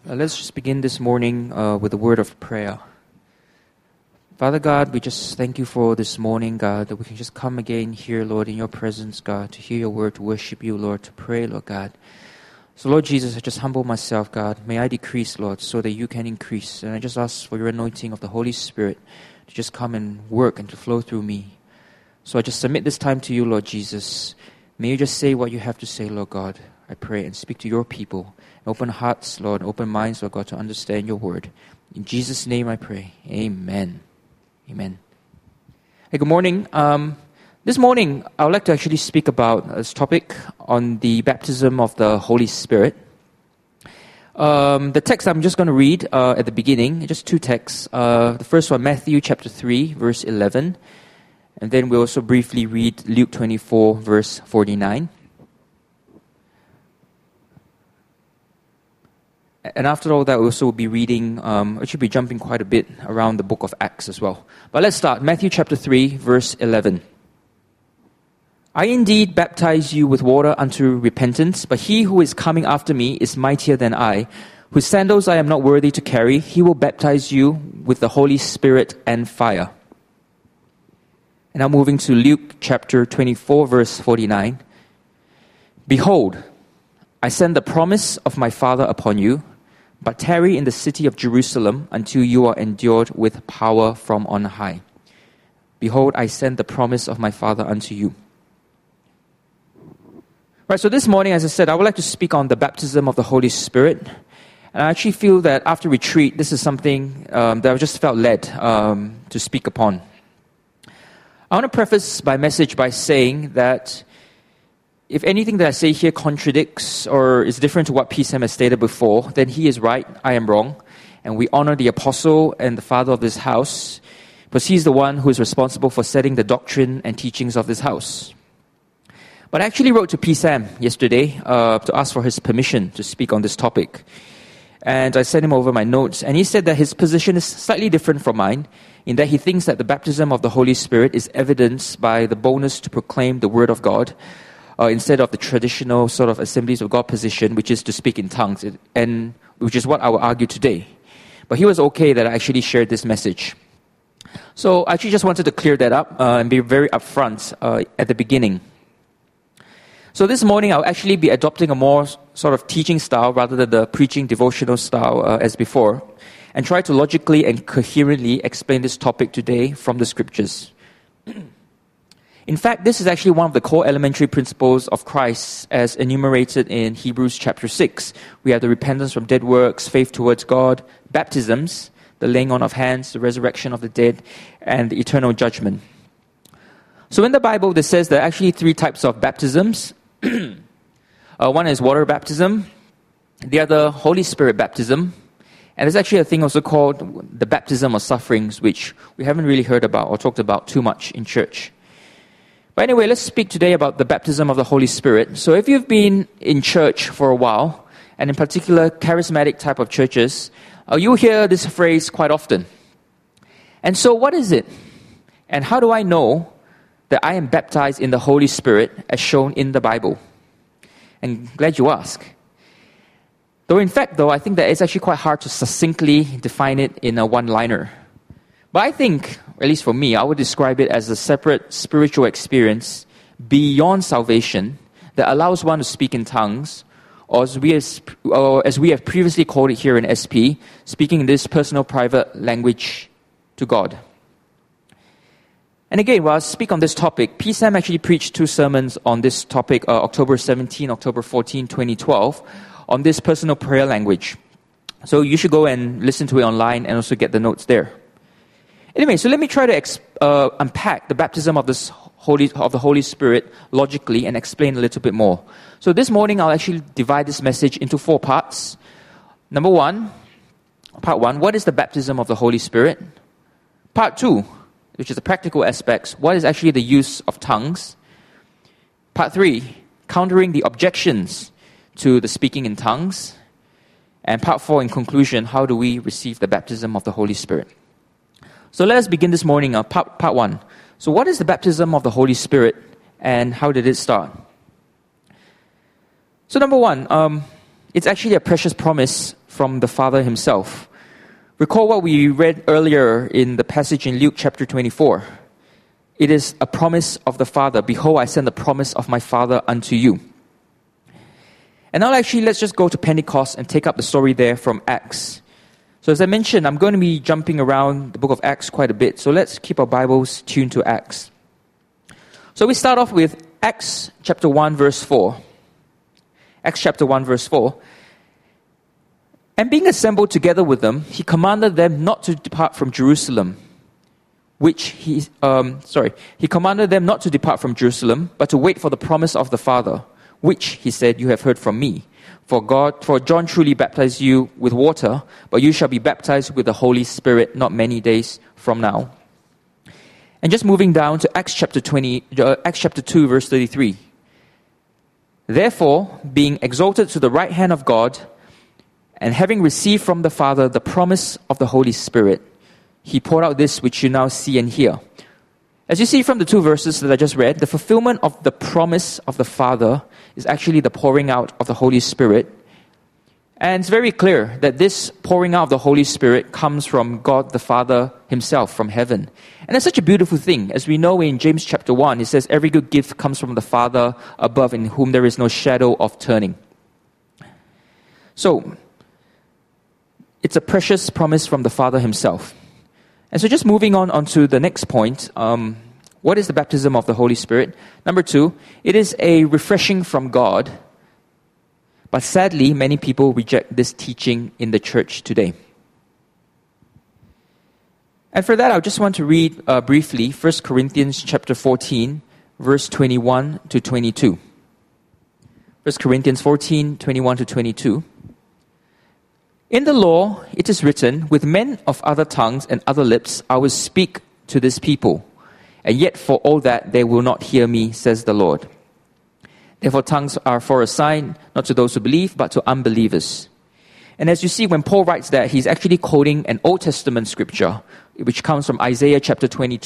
Let's just begin this morning with a word of prayer. Father God, we just thank you for this morning, God, that we can just come again here, Lord, in your presence, God, to hear your word, to worship you, Lord, to pray, Lord God. So, Lord Jesus, I just humble myself, God. May I decrease, Lord, so that you can increase. And I just ask for your anointing of the Holy Spirit to just come and work and to flow through me. So I just submit this time to you, Lord Jesus. May you just say what you have to say, Lord God, I pray, and speak to your people. Open hearts, Lord, open minds, Lord God, to understand your word. In Jesus' name I pray. Amen. Amen. Hey, good morning. This morning, I would like to actually speak about this topic on the baptism of the Holy Spirit. The text I'm just going to read at the beginning, just two texts. The first one, Matthew chapter 3, verse 11. And then we'll also briefly read Luke 24, verse 49. And after all that, we'll also be reading, we should be jumping quite a bit around the book of Acts as well. But let's start. Matthew chapter 3, verse 11. I indeed baptize you with water unto repentance, but he who is coming after me is mightier than I, whose sandals I am not worthy to carry. He will baptize you with the Holy Spirit and fire. And now moving to Luke chapter 24, verse 49. Behold, I send the promise of my Father upon you, but tarry in the city of Jerusalem until you are endued with power from on high. Behold, I send the promise of my Father unto you. Right, so this morning, as I said, I would like to speak on the baptism of the Holy Spirit. And I actually feel that after retreat, this is something that I just felt led to speak upon. I want to preface my message by saying that if anything that I say here contradicts or is different to what PSAM has stated before, then he is right, I am wrong. And we honor the apostle and the father of this house, because he's the one who is responsible for setting the doctrine and teachings of this house. But I actually wrote to PSAM yesterday to ask for his permission to speak on this topic. And I sent him over my notes, and he said that his position is slightly different from mine, in that he thinks that the baptism of the Holy Spirit is evidenced by the boldness to proclaim the word of God, instead of the traditional sort of Assemblies of God position, which is to speak in tongues, and which is what I will argue today. But he was okay that I actually shared this message. So I actually just wanted to clear that up and be very upfront at the beginning. So this morning I'll actually be adopting a more sort of teaching style rather than the preaching devotional style as before, and try to logically and coherently explain this topic today from the scriptures. In fact, this is actually one of the core elementary principles of Christ as enumerated in Hebrews chapter 6. We have the repentance from dead works, faith towards God, baptisms, the laying on of hands, the resurrection of the dead, and the eternal judgment. So in the Bible, it says there are actually three types of baptisms. One is water baptism, the other Holy Spirit baptism, and there's actually a thing also called the baptism of sufferings, which we haven't really heard about or talked about too much in church. But anyway, let's speak today about the baptism of the Holy Spirit. So if you've been in church for a while, and in particular charismatic type of churches, you'll hear this phrase quite often. And so what is it? And how do I know that I am baptized in the Holy Spirit as shown in the Bible? And glad you ask. Though in fact, I think that it's actually quite hard to succinctly define it in a one-liner. But I think, at least for me, I would describe it as a separate spiritual experience beyond salvation that allows one to speak in tongues, or as we have previously called it here in SP, speaking in this personal private language to God. And again, while I speak on this topic, PSAM actually preached two sermons on this topic, October 17, October 14, 2012, on this personal prayer language. So you should go and listen to it online and also get the notes there. Anyway, so let me try to unpack the baptism of the Holy Spirit logically and explain a little bit more. So this morning, I'll actually divide this message into 4 parts. Number 1, part 1, what is the baptism of the Holy Spirit? Part 2, which is the practical aspects, what is actually the use of tongues? Part 3, countering the objections to the speaking in tongues. And part 4, in conclusion, how do we receive the baptism of the Holy Spirit? So let us begin this morning, part 1. So what is the baptism of the Holy Spirit and how did it start? So number 1, it's actually a precious promise from the Father himself. Recall what we read earlier in the passage in Luke chapter 24. It is a promise of the Father. Behold, I send the promise of my Father unto you. And now actually, let's just go to Pentecost and take up the story there from Acts. So as I mentioned, I'm going to be jumping around the book of Acts quite a bit. So let's keep our Bibles tuned to Acts. So we start off with Acts chapter 1 verse 4. Acts chapter 1 verse 4. And being assembled together with them, he commanded them not to depart from Jerusalem, he commanded them not to depart from Jerusalem, but to wait for the promise of the Father, which, he said, you have heard from me. For John truly baptized you with water, but you shall be baptized with the Holy Spirit not many days from now. And just moving down to Acts chapter 2, verse 33. Therefore, being exalted to the right hand of God, and having received from the Father the promise of the Holy Spirit, he poured out this which you now see and hear. As you see from the two verses that I just read, the fulfillment of the promise of the Father is actually the pouring out of the Holy Spirit. And it's very clear that this pouring out of the Holy Spirit comes from God the Father himself, from heaven. And it's such a beautiful thing. As we know in James chapter 1, it says, every good gift comes from the Father above, in whom there is no shadow of turning. So, it's a precious promise from the Father himself. And so just moving on to the next point, what is the baptism of the Holy Spirit? Number 2, it is a refreshing from God. But sadly, many people reject this teaching in the church today. And for that, I just want to read briefly 1 Corinthians chapter 14, verse 21 to 22. 1 Corinthians 14, 21 to 22. In the law, it is written, with men of other tongues and other lips, I will speak to this people. And yet for all that, they will not hear me, says the Lord. Therefore, tongues are for a sign, not to those who believe, but to unbelievers. And as you see, when Paul writes that, he's actually quoting an Old Testament scripture, which comes from Isaiah chapter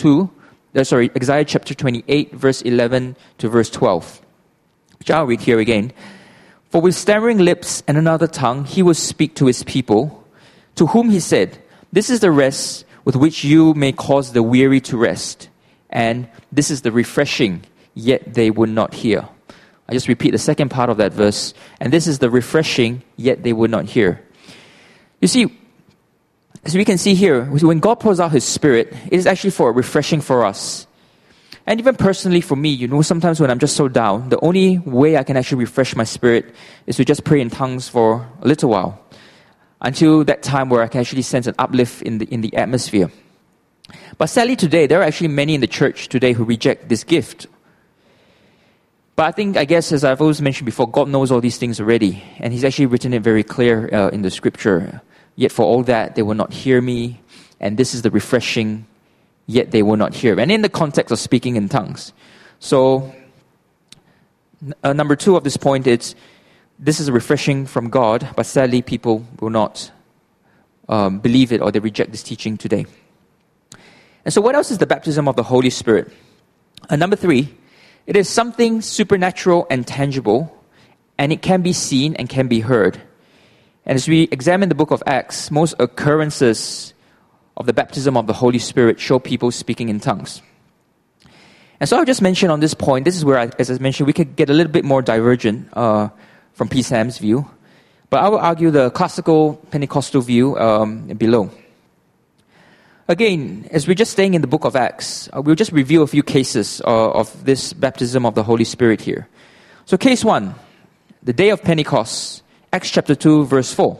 28, verse 11 to verse 12, which I'll read here again. For with stammering lips and another tongue, he will speak to his people, to whom he said, this is the rest with which you may cause the weary to rest. And this is the refreshing, yet they would not hear. I just repeat the second part of that verse. And this is the refreshing, yet they would not hear. You see, as we can see here, when God pours out his Spirit, it is actually for a refreshing for us. And even personally for me, sometimes when I'm just so down, the only way I can actually refresh my spirit is to just pray in tongues for a little while, until that time where I can actually sense an uplift in the atmosphere. But sadly today, there are actually many in the church today who reject this gift. But I guess, as I've always mentioned before, God knows all these things already. And he's actually written it very clear in the scripture. Yet for all that, they will not hear me. And this is the refreshing, yet they will not hear. And in the context of speaking in tongues. So, number 2 of this point is, this is a refreshing from God, but sadly people will not believe it, or they reject this teaching today. And so what else is the baptism of the Holy Spirit? Number 3, it is something supernatural and tangible, and it can be seen and can be heard. And as we examine the book of Acts, most occurrences of the baptism of the Holy Spirit show people speaking in tongues. And so I'll just mention on this point, this is where, as I mentioned, we could get a little bit more divergent from P. Sam's view. But I will argue the classical Pentecostal view below. Again, as we're just staying in the book of Acts, we'll just review a few cases of this baptism of the Holy Spirit here. So case 1, the day of Pentecost, Acts chapter 2, verse 4,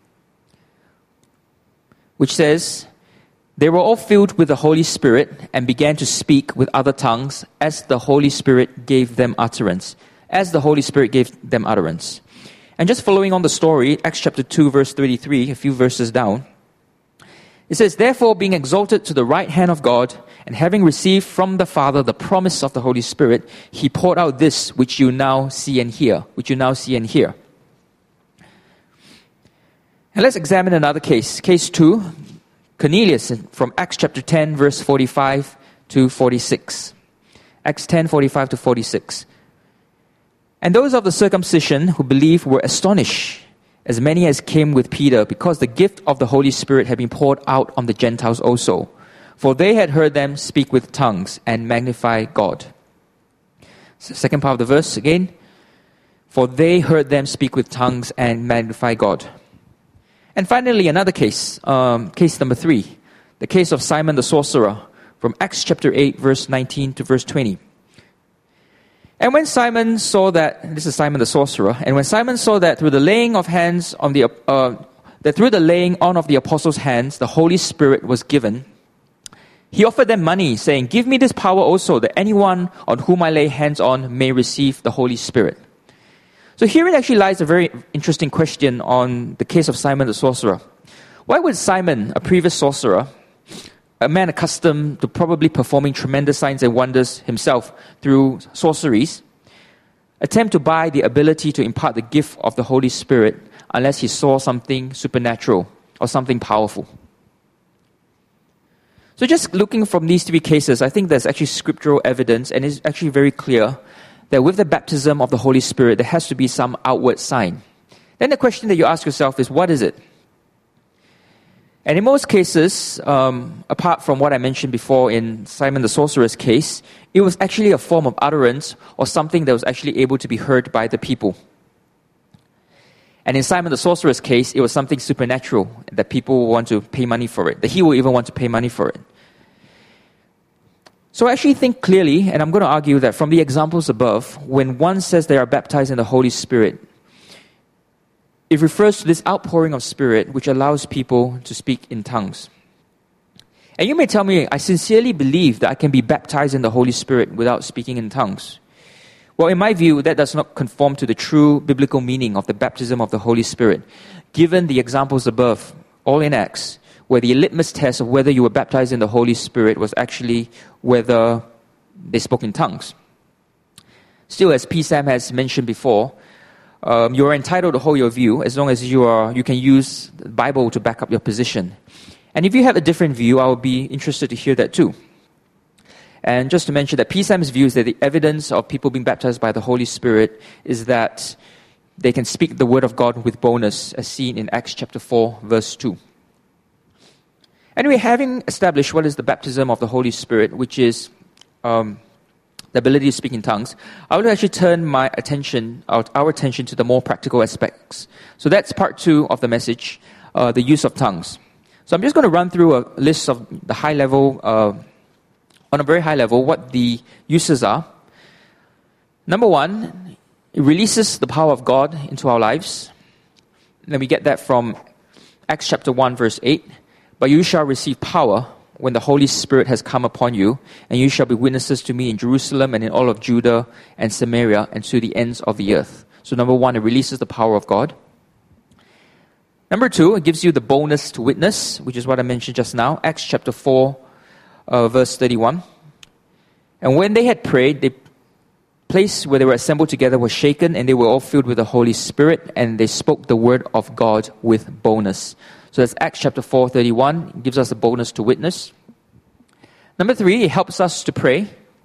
which says, they were all filled with the Holy Spirit and began to speak with other tongues as the Holy Spirit gave them utterance. As the Holy Spirit gave them utterance. And just following on the story, Acts chapter 2, verse 33, a few verses down, it says, therefore, being exalted to the right hand of God, and having received from the Father the promise of the Holy Spirit, he poured out this which you now see and hear. Which you now see and hear. And let's examine another case. Case 2, Cornelius, from Acts chapter 10, verse 45 to 46. Acts 10, 45 to 46. And those of the circumcision who believed were astonished, as many as came with Peter, because the gift of the Holy Spirit had been poured out on the Gentiles also. For they had heard them speak with tongues and magnify God. So second part of the verse again. For they heard them speak with tongues and magnify God. And finally, another case, case number 3, the case of Simon the sorcerer, from Acts chapter 8, verse 19 to verse 20. And when Simon saw that, this is Simon the sorcerer, and when Simon saw that through the laying on of the apostles' hands, the Holy Spirit was given, he offered them money, saying, "Give me this power also, that anyone on whom I lay hands on may receive the Holy Spirit." So herein actually lies a very interesting question on the case of Simon the sorcerer. Why would Simon, a previous sorcerer, a man accustomed to probably performing tremendous signs and wonders himself through sorceries, attempt to buy the ability to impart the gift of the Holy Spirit unless he saw something supernatural or something powerful? So just looking from these 3 cases, I think there's actually scriptural evidence, and it's actually very clear that with the baptism of the Holy Spirit, there has to be some outward sign. Then the question that you ask yourself is, what is it? And in most cases, apart from what I mentioned before in Simon the sorcerer's case, it was actually a form of utterance or something that was actually able to be heard by the people. And in Simon the sorcerer's case, it was something supernatural that people will want to pay money for it, that he will even want to pay money for it. So I actually think clearly, and I'm going to argue that from the examples above, when one says they are baptized in the Holy Spirit, it refers to this outpouring of Spirit which allows people to speak in tongues. And you may tell me, I sincerely believe that I can be baptized in the Holy Spirit without speaking in tongues. Well, in my view, that does not conform to the true biblical meaning of the baptism of the Holy Spirit, given the examples above, all in Acts, where the litmus test of whether you were baptized in the Holy Spirit was actually whether they spoke in tongues. Still, as P. Sam has mentioned before, you are entitled to hold your view as long as you can use the Bible to back up your position. And if you have a different view, I would be interested to hear that too. And just to mention that P. Sam's view is that the evidence of people being baptized by the Holy Spirit is that they can speak the word of God with boldness, as seen in Acts chapter 4, verse 2. Anyway, having established what is the baptism of the Holy Spirit, which is the ability to speak in tongues, I would actually turn our attention to the more practical aspects. So that's part 2 of the message, the use of tongues. So I'm just going to run through a list of the high level, on a very high level, what the uses are. Number 1, it releases the power of God into our lives. Then we get that from Acts chapter 1, verse 8. But you shall receive power when the Holy Spirit has come upon you, and you shall be witnesses to me in Jerusalem and in all of Judah and Samaria and to the ends of the earth. So number 1, it releases the power of God. Number 2, it gives you the boldness to witness, which is what I mentioned just now. Acts chapter 4, verse 31. And when they had prayed, the place where they were assembled together was shaken, and they were all filled with the Holy Spirit, and they spoke the word of God with boldness. So that's Acts chapter 4, 31. It gives us the boldness to witness. Number 3, it helps us to pray.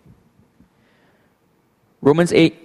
Romans 8,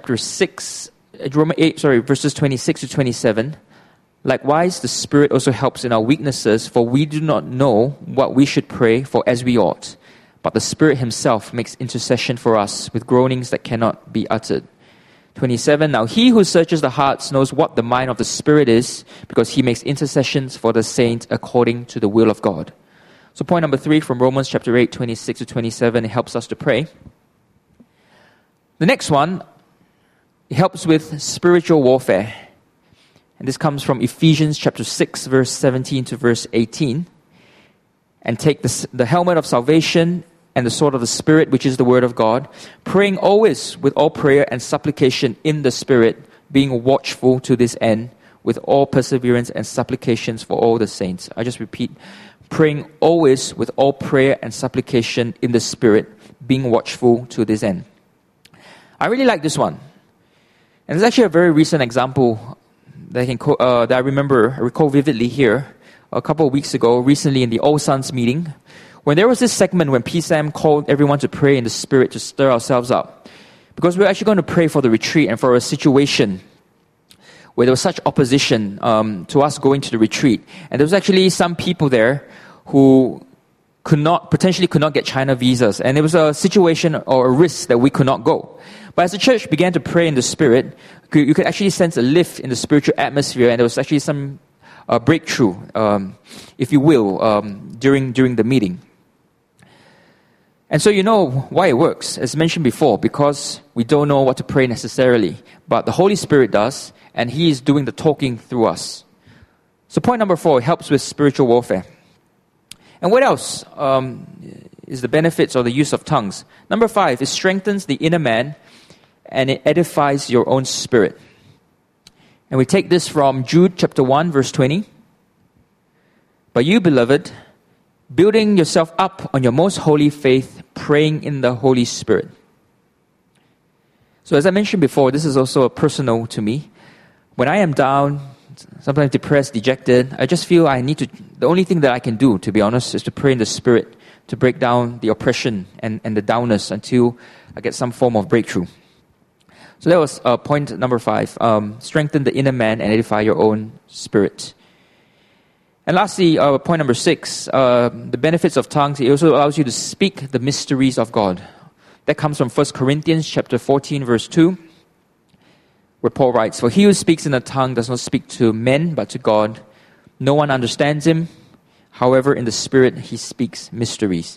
verses 26 to 27. Likewise, the Spirit also helps in our weaknesses, for we do not know what we should pray for as we ought. But the Spirit Himself makes intercession for us with groanings that cannot be uttered. 27, now He who searches the hearts knows what the mind of the Spirit is, because He makes intercessions for the saints according to the will of God. So point number 3 from Romans chapter 8, 26 to 27, it helps us to pray. The next one, it helps with spiritual warfare. And this comes from Ephesians chapter 6, verse 17 to verse 18. And take the helmet of salvation and the sword of the Spirit, which is the word of God, praying always with all prayer and supplication in the Spirit, being watchful to this end, with all perseverance and supplications for all the saints. I just repeat, praying always with all prayer and supplication in the Spirit, being watchful to this end. I really like this one. And it's actually a very recent example that I recall vividly here. A couple of weeks ago, recently in the All Sons meeting, when there was this segment when P. Sam called everyone to pray in the Spirit to stir ourselves up. Because we're actually going to pray for the retreat and for a situation where there was such opposition to us going to the retreat. And there was actually some people there who potentially could not get China visas. And it was a situation or a risk that we could not go. But as the church began to pray in the Spirit, you could actually sense a lift in the spiritual atmosphere, and there was actually some breakthrough, if you will, during the meeting. And so you know why it works, as mentioned before, because we don't know what to pray necessarily, but the Holy Spirit does, and He is doing the talking through us. So point number 4, it helps with spiritual warfare. And what else is the benefits or the use of tongues? Number 5, it strengthens the inner man and it edifies your own spirit. And we take this from Jude chapter 1, verse 20. But you, beloved, building yourself up on your most holy faith, praying in the Holy Spirit. So as I mentioned before, this is also personal to me. When I am down, sometimes depressed, dejected, I just feel the only thing that I can do, to be honest, is to pray in the Spirit to break down the oppression and the downness until I get some form of breakthrough. So that was point number 5. Strengthen the inner man and edify your own spirit. And lastly, point number 6, the benefits of tongues. It also allows you to speak the mysteries of God. That comes from 1 Corinthians chapter 14, verse 2, where Paul writes, "For he who speaks in a tongue does not speak to men, but to God. No one understands him. However, in the Spirit, he speaks mysteries."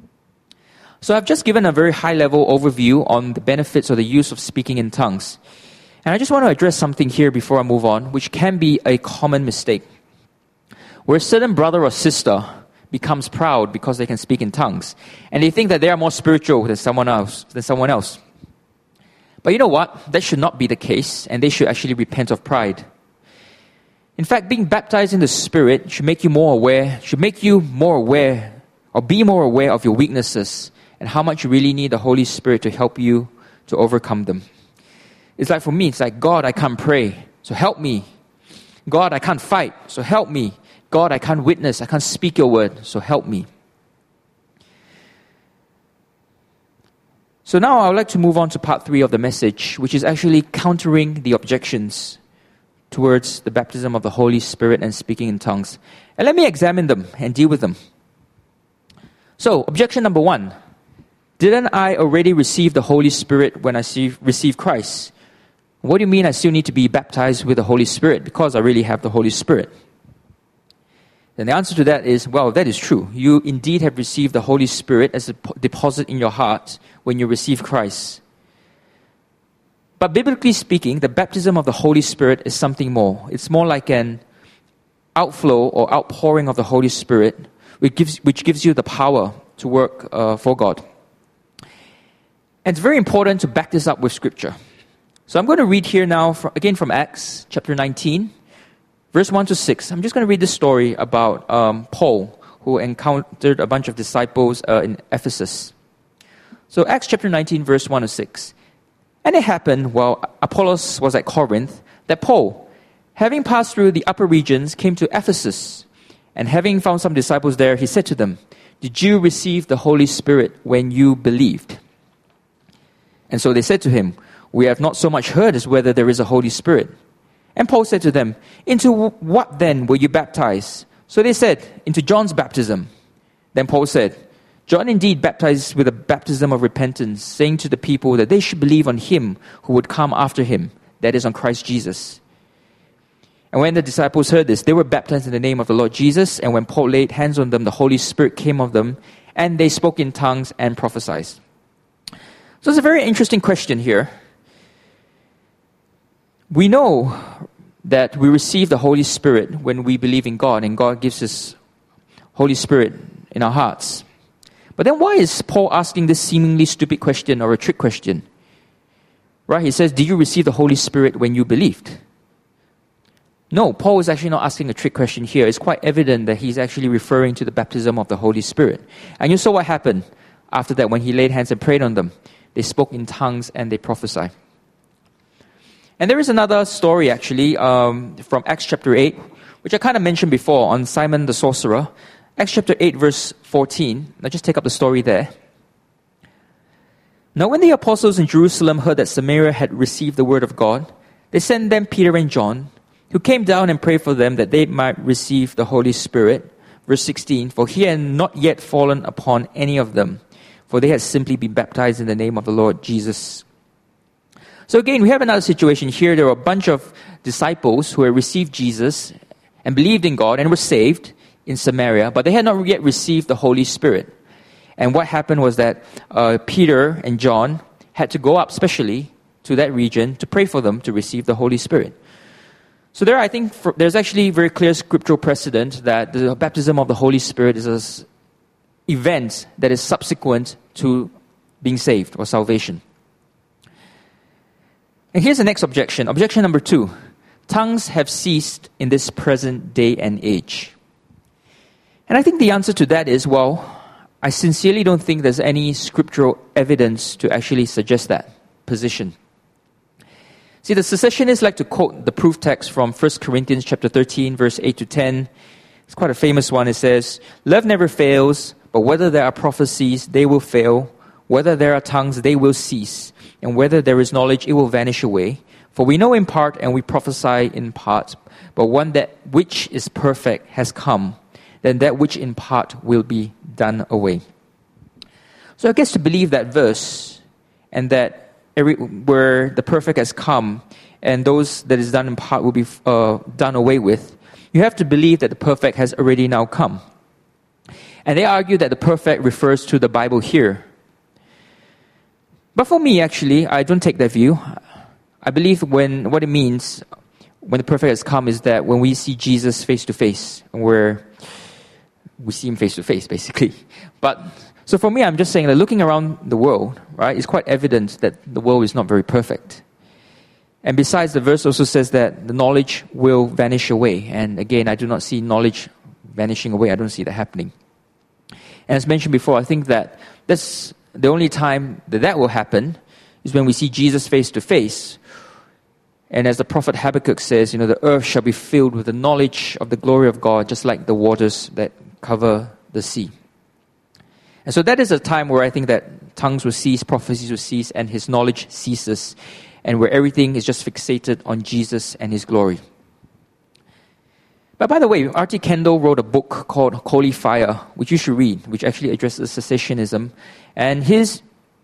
So I've just given a very high-level overview on the benefits or the use of speaking in tongues. And I just want to address something here before I move on, which can be a common mistake. Where a certain brother or sister becomes proud because they can speak in tongues, and they think that they are more spiritual than someone else. But you know what? That should not be the case, and they should actually repent of pride. In fact, being baptized in the Spirit should make you more aware or be more aware of your weaknesses and how much you really need the Holy Spirit to help you to overcome them. It's like for me, it's like, God, I can't pray, so help me. God, I can't fight, so help me. God, I can't witness, I can't speak your word, so help me. So now I would like to move on to part 3 of the message, which is actually countering the objections towards the baptism of the Holy Spirit and speaking in tongues. And let me examine them and deal with them. So, objection number 1. Didn't I already receive the Holy Spirit when I received Christ? What do you mean I still need to be baptized with the Holy Spirit? Because I really have the Holy Spirit. And the answer to that is, well, that is true. You indeed have received the Holy Spirit as a deposit in your heart when you receive Christ. But biblically speaking, the baptism of the Holy Spirit is something more. It's more like an outflow or outpouring of the Holy Spirit, which gives you the power to work for God. And it's very important to back this up with Scripture. So I'm going to read here now, again from Acts chapter 19, verse 1 to 6. I'm just going to read this story about Paul, who encountered a bunch of disciples in Ephesus. So Acts chapter 19, verse 1 to 6. And it happened while Apollos was at Corinth that Paul, having passed through the upper regions, came to Ephesus. And having found some disciples there, he said to them, "Did you receive the Holy Spirit when you believed?" And so they said to him, "We have not so much heard as whether there is a Holy Spirit." And Paul said to them, "Into what then were you baptized?" So they said, "Into John's baptism." Then Paul said, "John indeed baptized with a baptism of repentance, saying to the people that they should believe on him who would come after him, that is, on Christ Jesus." And when the disciples heard this, they were baptized in the name of the Lord Jesus. And when Paul laid hands on them, the Holy Spirit came on them, and they spoke in tongues and prophesied. So it's a very interesting question here. We know that we receive the Holy Spirit when we believe in God, and God gives His Holy Spirit in our hearts. But then why is Paul asking this seemingly stupid question or a trick question? Right? He says, "Did you receive the Holy Spirit when you believed?" No, Paul is actually not asking a trick question here. It's quite evident that he's actually referring to the baptism of the Holy Spirit. And you saw what happened after that when he laid hands and prayed on them. They spoke in tongues and they prophesied. And there is another story actually from Acts chapter 8, which I kind of mentioned before on Simon the sorcerer. Acts chapter 8 verse 14. Let's just take up the story there. "Now when the apostles in Jerusalem heard that Samaria had received the word of God, they sent them Peter and John, who came down and prayed for them that they might receive the Holy Spirit. Verse 16, for he had not yet fallen upon any of them, for they had simply been baptized in the name of the Lord Jesus. So again, we have another situation here. There were a bunch of disciples who had received Jesus and believed in God and were saved in Samaria, but they had not yet received the Holy Spirit. And what happened was that Peter and John had to go up specially to that region to pray for them to receive the Holy Spirit. So there, I think, there's actually very clear scriptural precedent that the baptism of the Holy Spirit is an event that is subsequent to being saved or salvation. And here's the next objection. Objection number 2. Tongues have ceased in this present day and age. And I think the answer to that is, well, I sincerely don't think there's any scriptural evidence to actually suggest that position. See, the cessationists like to quote the proof text from 1 Corinthians chapter 13, verse 8 to 10. It's quite a famous one. It says, love never fails, but whether there are prophecies, they will fail. Whether there are tongues, they will cease. And whether there is knowledge, it will vanish away. For we know in part and we prophesy in part. But when that which is perfect has come, then that which in part will be done away. So I guess to believe that verse and that where the perfect has come and those that is done in part will be done away with, you have to believe that the perfect has already now come. And they argue that the perfect refers to the Bible here. But for me, actually, I don't take that view. I believe what it means when the perfect has come is that when we see Jesus face to face, where we see him face to face, basically. But so for me, I'm just saying that looking around the world, right, it's quite evident that the world is not very perfect. And besides, the verse also says that the knowledge will vanish away. And again, I do not see knowledge vanishing away. I don't see that happening. And as mentioned before, I think that that's the only time that will happen is when we see Jesus face to face. And as the prophet Habakkuk says, the earth shall be filled with the knowledge of the glory of God, just like the waters that cover the sea. And so that is a time where I think that tongues will cease, prophecies will cease, and his knowledge ceases, and where everything is just fixated on Jesus and his glory. But by the way, R.T. Kendall wrote a book called Holy Fire, which you should read, which actually addresses cessationism. And his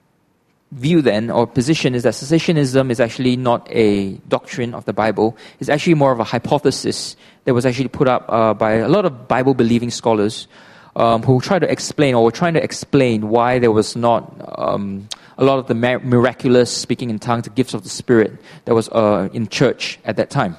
view then, or position, is that cessationism is actually not a doctrine of the Bible. It's actually more of a hypothesis that was actually put up by a lot of Bible-believing scholars who try to explain, or were trying to explain why there was not a lot of the miraculous speaking in tongues, the gifts of the Spirit that was in church at that time.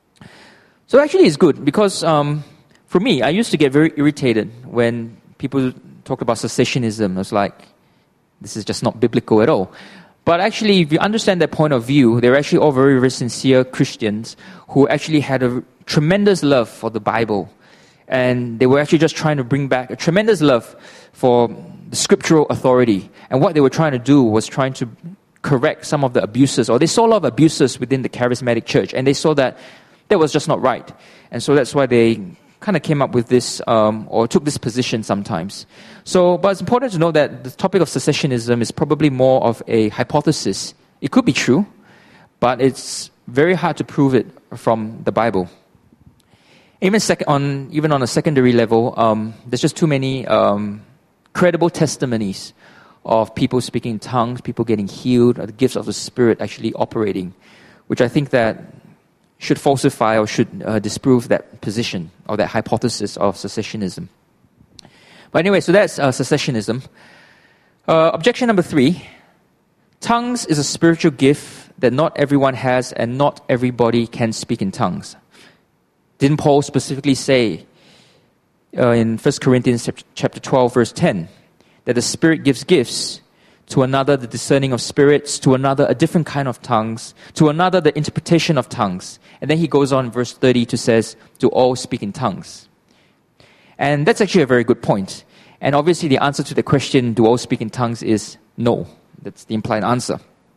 So actually it's good because for me, I used to get very irritated when people talked about cessationism. It's like, this is just not biblical at all. But actually, if you understand that point of view, they're actually all very, very sincere Christians who actually had a tremendous love for the Bible. And they were actually just trying to bring back a tremendous love for the scriptural authority. And what they were trying to do was trying to correct some of the abuses, or they saw a lot of abuses within the charismatic church, and they saw that was just not right. And so that's why they kind of came up with this, or took this position sometimes. But it's important to know that the topic of cessationism is probably more of a hypothesis. It could be true, but it's very hard to prove it from the Bible. Even on a secondary level, there's just too many credible testimonies of people speaking in tongues, people getting healed, the gifts of the Spirit actually operating, which I think that should falsify or should disprove that position or that hypothesis of cessationism. But anyway, so that's cessationism. Objection number 3, tongues is a spiritual gift that not everyone has and not everybody can speak in tongues. Didn't Paul specifically say in 1 Corinthians chapter 12, verse 10, that the Spirit gives gifts, to another the discerning of spirits, to another a different kind of tongues, to another the interpretation of tongues. And then he goes on in verse 30 to says, to all speak in tongues. And that's actually a very good point. And obviously the answer to the question, do all speak in tongues, is no. That's the implied answer.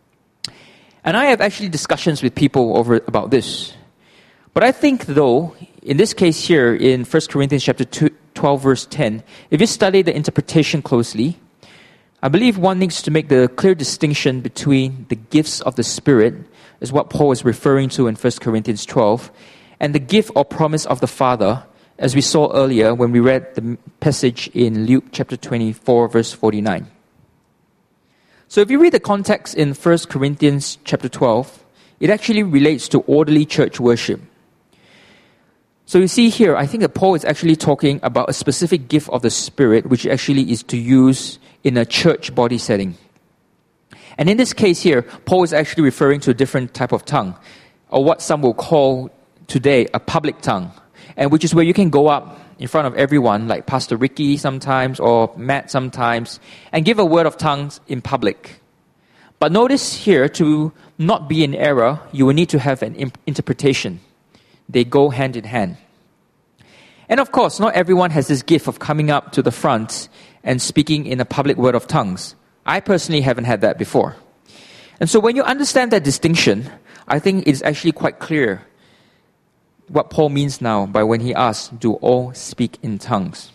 And I have actually discussions with people about this. But I think though, in this case here, in 1 Corinthians chapter 12, verse 10, if you study the interpretation closely, I believe one needs to make the clear distinction between the gifts of the Spirit, is what Paul is referring to in 1 Corinthians 12, and the gift or promise of the Father, as we saw earlier when we read the passage in Luke chapter 24, verse 49. So if you read the context in 1 Corinthians chapter 12, it actually relates to orderly church worship. So you see here, I think that Paul is actually talking about a specific gift of the Spirit, which actually is to use in a church body setting. And in this case here, Paul is actually referring to a different type of tongue, or what some will call today a public tongue, and which is where you can go up in front of everyone, like Pastor Ricky sometimes, or Matt sometimes, and give a word of tongues in public. But notice here, to not be in error, you will need to have an interpretation. They go hand in hand. And of course, not everyone has this gift of coming up to the front and speaking in a public word of tongues. I personally haven't had that before. And so when you understand that distinction, I think it's actually quite clear what Paul means now by when he asks, do all speak in tongues?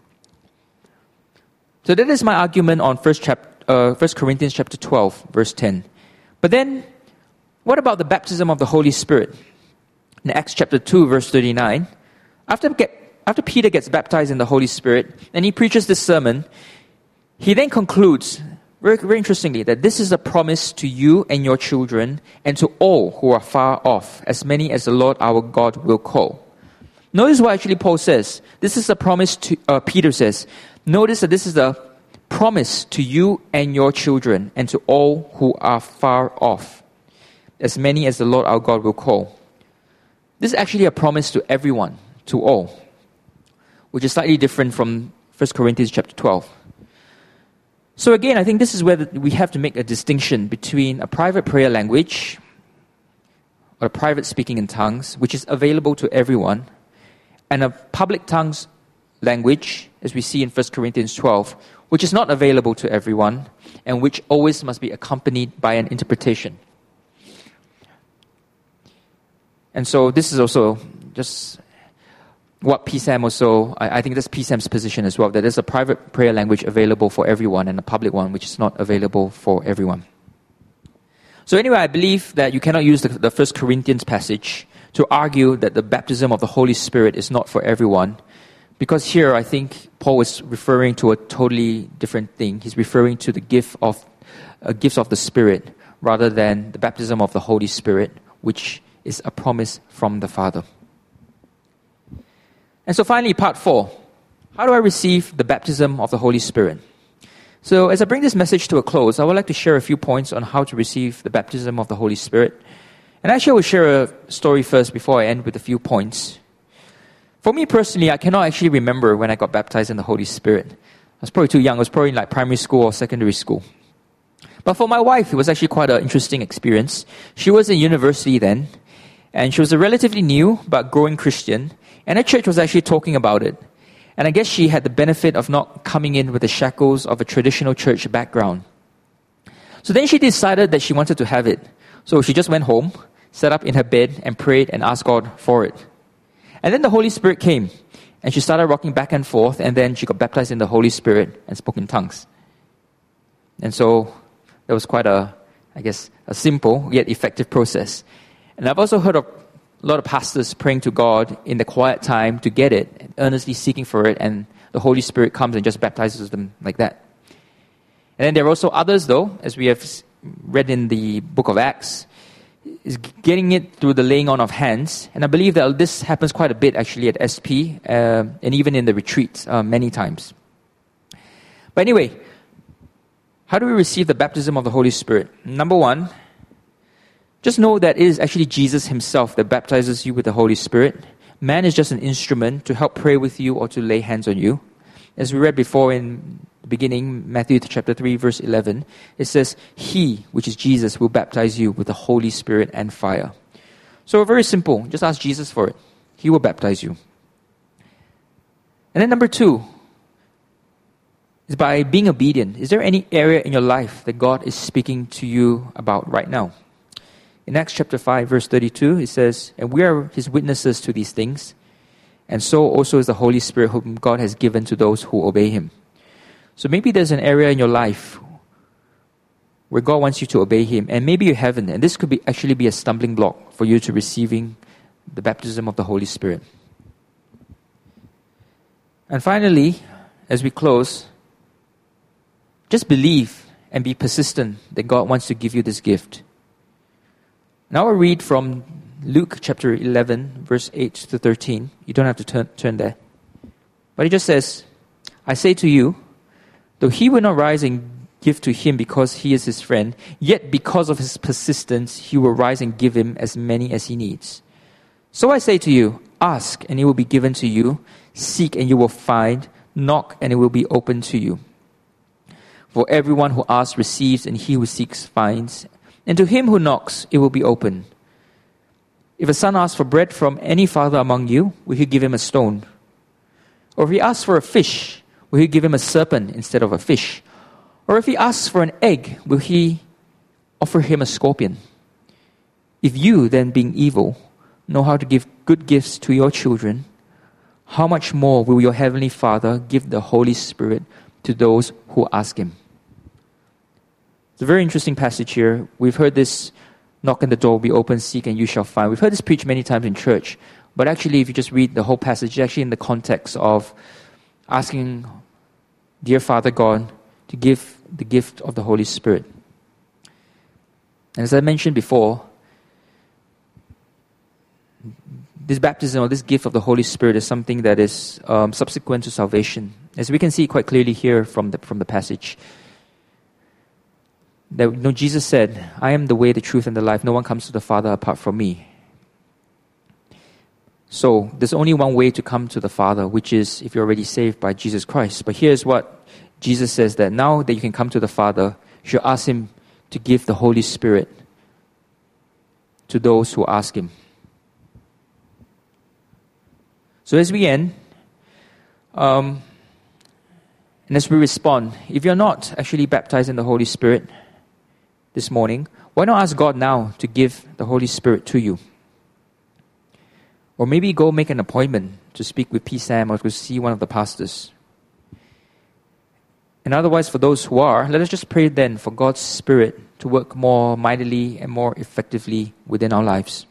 So that is my argument on 1 Corinthians chapter 12, verse 10. But then, what about the baptism of the Holy Spirit? In Acts chapter 2, verse 39, after Peter gets baptized in the Holy Spirit, and he preaches this sermon, he then concludes, very, very interestingly, that this is a promise to you and your children and to all who are far off, as many as the Lord our God will call. Notice what actually Paul says. This is a promise to, Peter says, notice that this is a promise to you and your children and to all who are far off, as many as the Lord our God will call. This is actually a promise to everyone, to all, which is slightly different from 1 Corinthians chapter 12. So again, I think this is where we have to make a distinction between a private prayer language or a private speaking in tongues, which is available to everyone, and a public tongues language, as we see in 1 Corinthians 12, which is not available to everyone and which always must be accompanied by an interpretation. And so this is also just what PSAM also, I think that's PSAM's position as well, that there's a private prayer language available for everyone and a public one which is not available for everyone. So anyway, I believe that you cannot use the 1 Corinthians passage to argue that the baptism of the Holy Spirit is not for everyone, because here I think Paul is referring to a totally different thing. He's referring to the gifts of the Spirit rather than the baptism of the Holy Spirit, which is a promise from the Father. And so finally, part 4. How do I receive the baptism of the Holy Spirit? So as I bring this message to a close, I would like to share a few points on how to receive the baptism of the Holy Spirit. And actually I will share a story first before I end with a few points. For me personally, I cannot actually remember when I got baptized in the Holy Spirit. I was probably too young. I was probably in like primary school or secondary school. But for my wife, it was actually quite an interesting experience. She was in university then, and she was a relatively new but growing Christian, and her church was actually talking about it. And I guess she had the benefit of not coming in with the shackles of a traditional church background. So then she decided that she wanted to have it. So she just went home, sat up in her bed, and prayed and asked God for it. And then the Holy Spirit came, and she started rocking back and forth, and then she got baptized in the Holy Spirit and spoke in tongues. And so that was quite a simple yet effective process. And I've also heard of a lot of pastors praying to God in the quiet time to get it, and earnestly seeking for it, and the Holy Spirit comes and just baptizes them like that. And then there are also others, though, as we have read in the book of Acts, is getting it through the laying on of hands. And I believe that this happens quite a bit actually at SP, and even in the retreats many times. But anyway, how do we receive the baptism of the Holy Spirit? Number one, just know that it is actually Jesus himself that baptizes you with the Holy Spirit. Man is just an instrument to help pray with you or to lay hands on you. As we read before in the beginning, Matthew chapter 3, verse 11, it says, He, which is Jesus, will baptize you with the Holy Spirit and fire. So very simple. Just ask Jesus for it. He will baptize you. And then number 2 is by being obedient. Is there any area in your life that God is speaking to you about right now? In Acts chapter 5, verse 32, it says, And we are His witnesses to these things, and so also is the Holy Spirit whom God has given to those who obey Him. So maybe there's an area in your life where God wants you to obey Him, and maybe you haven't, and this could actually be a stumbling block for you to receiving the baptism of the Holy Spirit. And finally, as we close, just believe and be persistent that God wants to give you this gift. Now I'll read from Luke chapter 11, verse 8 to 13. You don't have to turn there. But it just says, I say to you, though he will not rise and give to him because he is his friend, yet because of his persistence, he will rise and give him as many as he needs. So I say to you, ask and it will be given to you, seek and you will find, knock and it will be opened to you. For everyone who asks receives, and he who seeks finds, and to him who knocks it will be opened. If a son asks for bread from any father among you, will he give him a stone? Or if he asks for a fish, will he give him a serpent instead of a fish? Or if he asks for an egg, will he offer him a scorpion? If you, then being evil, know how to give good gifts to your children, how much more will your heavenly Father give the Holy Spirit to those who ask Him? It's a very interesting passage here. We've heard this, knock and the door will be open, seek and you shall find. We've heard this preached many times in church. But actually, if you just read the whole passage, it's actually in the context of asking dear Father God to give the gift of the Holy Spirit. And as I mentioned before, this baptism or this gift of the Holy Spirit is something that is subsequent to salvation. As we can see quite clearly here from the passage, that Jesus said, I am the way, the truth, and the life. No one comes to the Father apart from me. So there's only one way to come to the Father, which is if you're already saved by Jesus Christ. But here's what Jesus says, that now that you can come to the Father, you should ask Him to give the Holy Spirit to those who ask Him. So as we end, and as we respond, if you're not actually baptized in the Holy Spirit this morning, why not ask God now to give the Holy Spirit to you? Or maybe go make an appointment to speak with P. Sam or to see one of the pastors. And otherwise, for those who are, let us just pray then for God's Spirit to work more mightily and more effectively within our lives.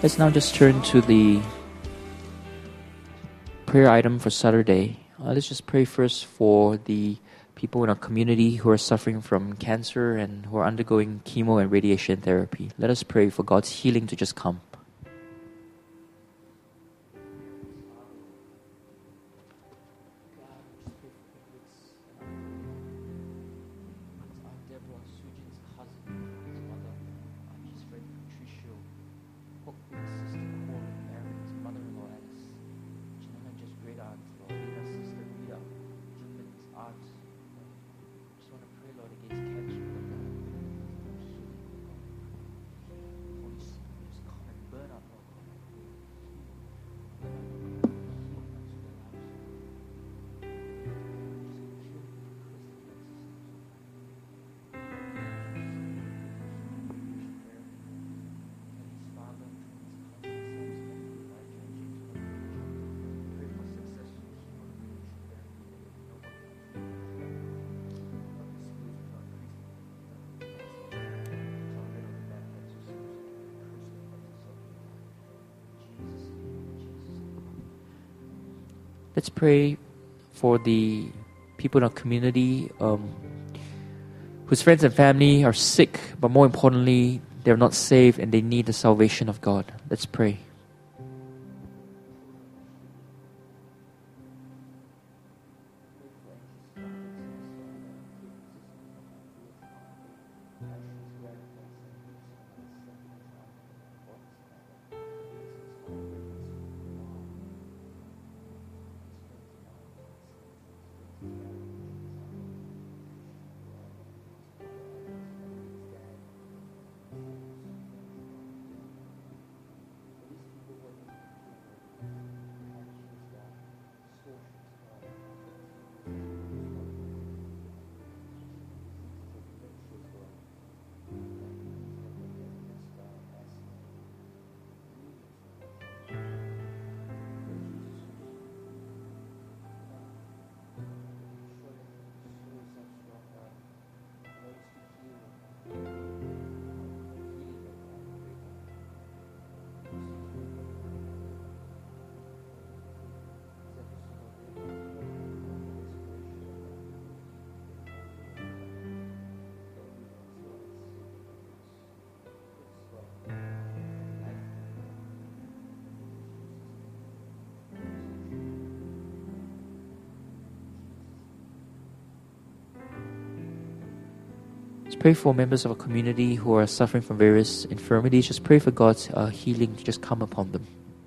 Let's now just turn to the prayer item for Saturday. Let's just pray first for the people in our community who are suffering from cancer and who are undergoing chemo and radiation therapy. Let us pray for God's healing to just come. Let's pray for the people in our community whose friends and family are sick, but more importantly, they're not saved and they need the salvation of God. Let's pray. Let's pray for members of our community who are suffering from various infirmities. Just pray for God's healing to just come upon them.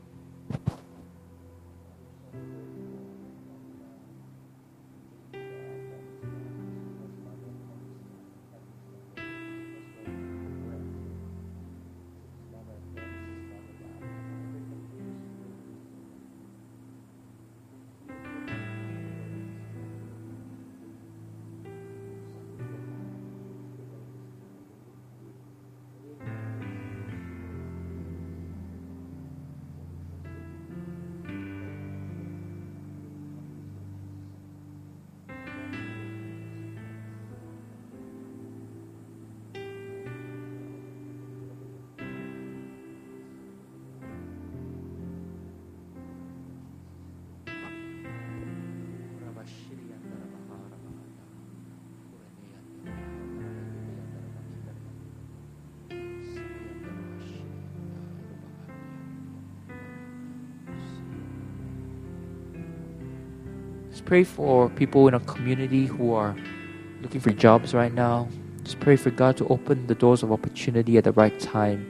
Let's pray for people in our community who are looking for jobs right now. Just pray for God to open the doors of opportunity at the right time.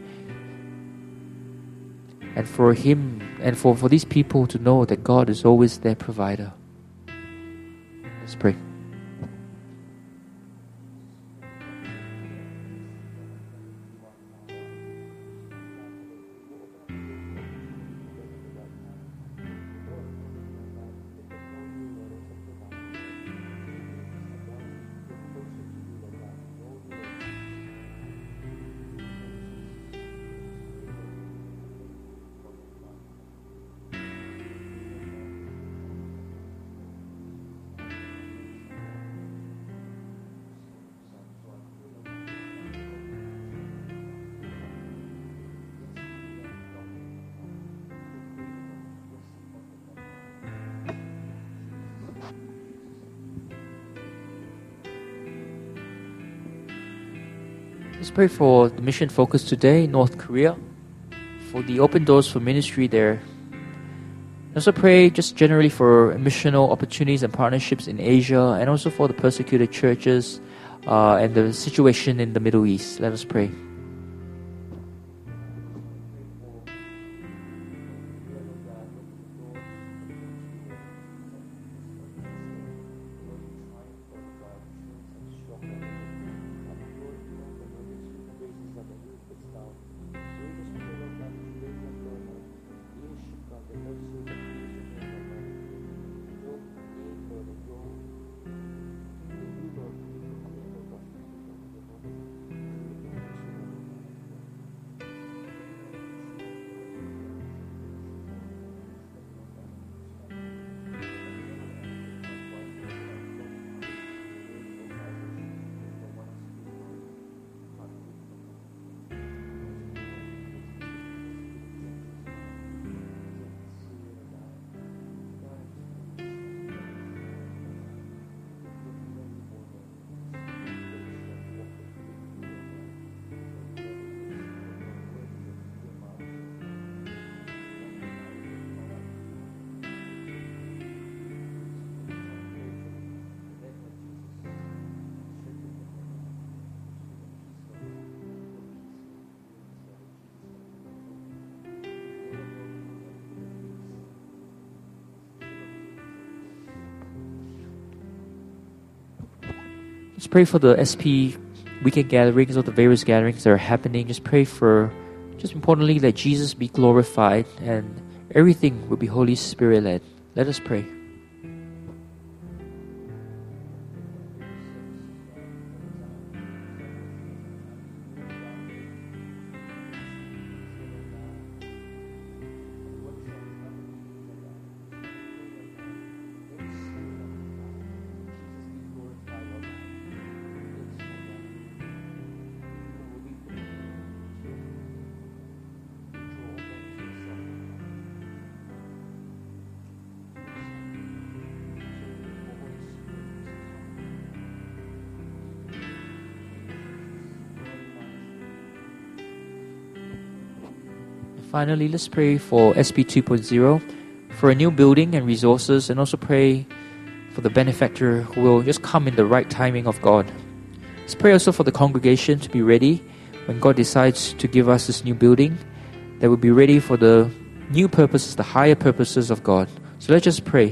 And for Him, and for these people to know that God is always their provider. Let's pray. Let's pray for the mission focus today, North Korea, for the open doors for ministry there. Also pray just generally for missional opportunities and partnerships in Asia, and also for the persecuted churches and the situation in the Middle East. Let us pray. Just pray for the SP weekend gatherings or the various gatherings that are happening. Just pray for, just importantly, that Jesus be glorified and everything will be Holy Spirit led. Let us pray. Finally, let's pray for SP 2.0, for a new building and resources, and also pray for the benefactor who will just come in the right timing of God. Let's pray also for the congregation to be ready when God decides to give us this new building, that we'll be ready for the new purposes, the higher purposes of God. So let's just pray.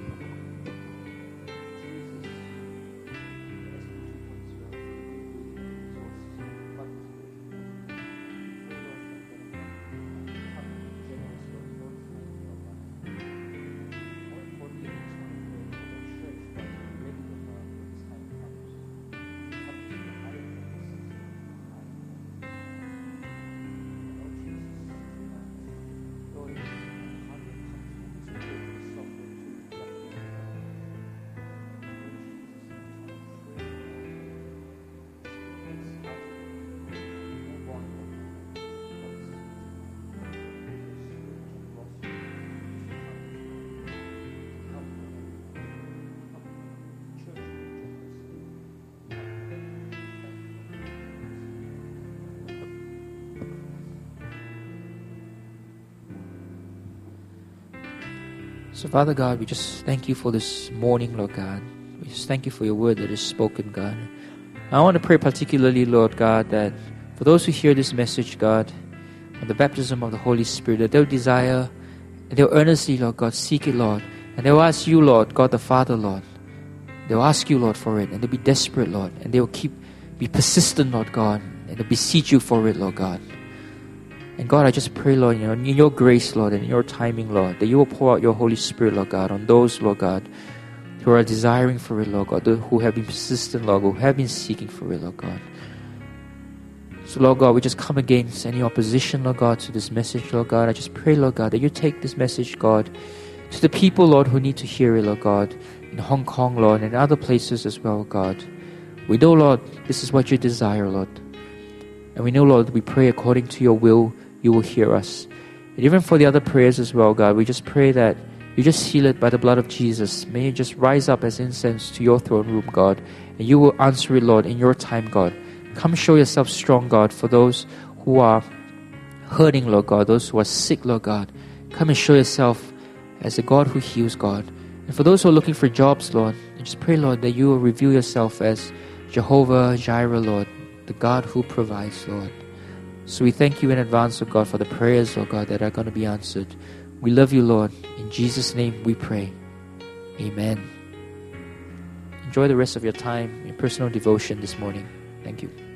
So, Father God, we just thank you for this morning, Lord God. We just thank you for your word that is spoken, God. I want to pray particularly, Lord God, that for those who hear this message, God, on the baptism of the Holy Spirit, that they'll desire and they'll earnestly, Lord God, seek it, Lord. And they'll ask you, Lord, God the Father, Lord. They'll ask you, Lord, for it. And they'll be desperate, Lord. And they'll be persistent, Lord God. And they'll beseech you for it, Lord God. And God, I just pray, Lord, in your grace, Lord, and in your timing, Lord, that you will pour out your Holy Spirit, Lord God, on those, Lord God, who are desiring for it, Lord God, who have been persistent, Lord, who have been seeking for it, Lord God. So, Lord God, we just come against any opposition, Lord God, to this message, Lord God. I just pray, Lord God, that you take this message, God, to the people, Lord, who need to hear it, Lord God, in Hong Kong, Lord, and other places as well, God. We know, Lord, this is what you desire, Lord. And we know, Lord, we pray according to your will, you will hear us. And even for the other prayers as well, God, we just pray that you just seal it by the blood of Jesus. May it just rise up as incense to your throne room, God. And you will answer it, Lord, in your time, God. Come show yourself strong, God, for those who are hurting, Lord God, those who are sick, Lord God. Come and show yourself as a God who heals, God. And for those who are looking for jobs, Lord, I just pray, Lord, that you will reveal yourself as Jehovah Jireh, Lord, the God who provides, Lord. So we thank you in advance, oh God, for the prayers, oh God, that are going to be answered. We love you, Lord. In Jesus' name we pray. Amen. Enjoy the rest of your time in personal devotion this morning. Thank you.